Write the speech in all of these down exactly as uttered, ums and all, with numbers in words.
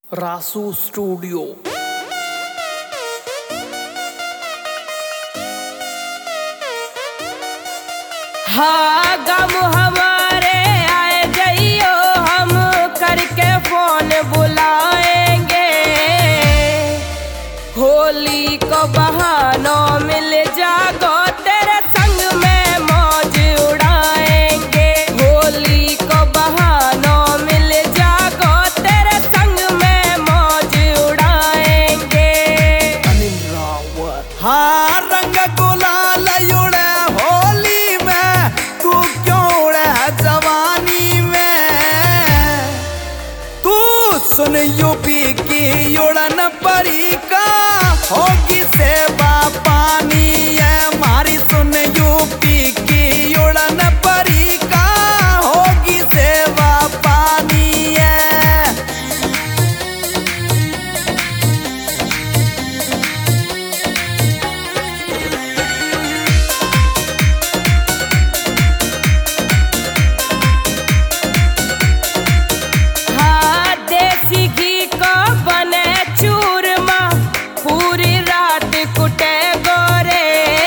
Rasu studio. हाँ गम हमारे आए जइयो, हम करके फोन बुलाएंगे। होली को बहानों मिल जागो, तेरे संग में मौज उड़ाएंगे। होली को बहानों मिल जागो, तेरे संग में मौज उड़ाएंगे। अनिल रावत। हाँ रंग गुलाल उड़े होली में, तू क्यों उड़े जवानी में। तू सुन यूपी की उड़न परी का होगी सेवा पानी है मारी। सुन यूपी की उड़न परी का होगी सेवा पानी है। हाँ देसी घी को बने चूरमा, पूरी रात कुटे गोरे।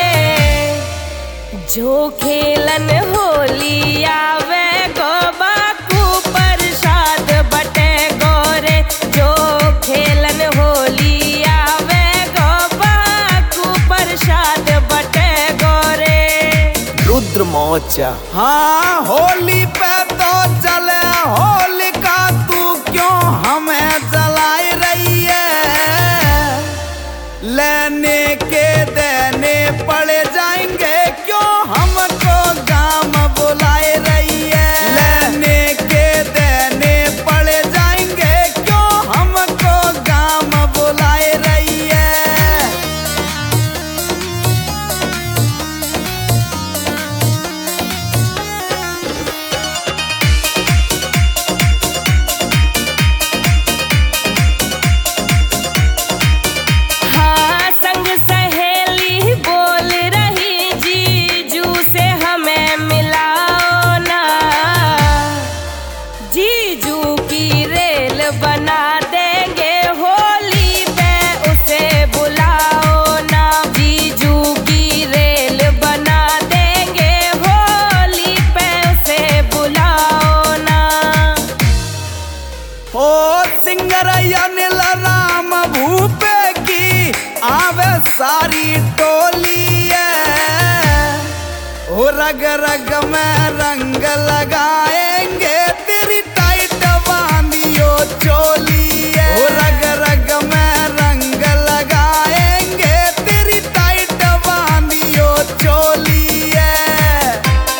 जो खेलन होली आवे गो, बाकू प्रसाद बटे गोरे। जो खेलन होली आवे गो, बाकू प्रसाद बटे गोरे। रुद्र मोचा। हाँ होली पे तो चले होलिका, तू क्यों हमें जलाई रही है। लेने के देने पड़े जाएंगे, क्यों हमको गाम बुलाए रही है। लेने के देने पड़े जाएंगे, क्यों हमको गाम बुलाए रही है। हाँ संग सहेली बोल रही, जीजू से हमें मिलाओ ना। जीजू की रेल बना देंगे, होली पे उसे बुलाओ ना। जीजू की रेल बना देंगे, होली पे उसे बुलाओ ना। ओ सिंगर अनिल राम भूपे की आवे सारी टोली है। ओ रग रग में रंग लगाएंगे, तेरी टाइट बांधियो चोली है। ओ रग रग में रंग लगाएंगे, तेरी टाइट बांधियो चोली है।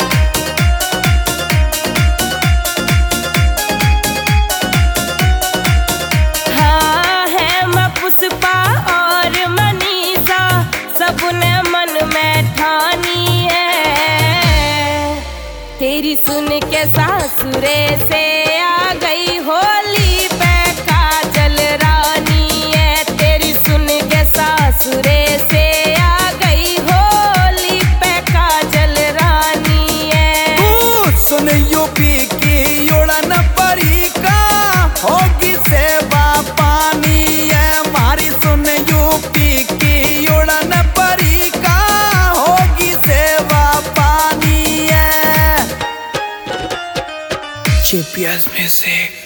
हाँ है मैं पुष्पा और मनीषा, सबने मन में ठानी है। तेरी सुन के सासुरे से आ गई, होली पे काजल रानी है। तेरी सुन के सासुरे से आ गई, होली पे काजल रानी है। तू सुन यूपी की उड़न परी का होगी सेवा पानी है मारी। सुन यूपी की उड़न परी का होगी सेवा पानी है। JPS music.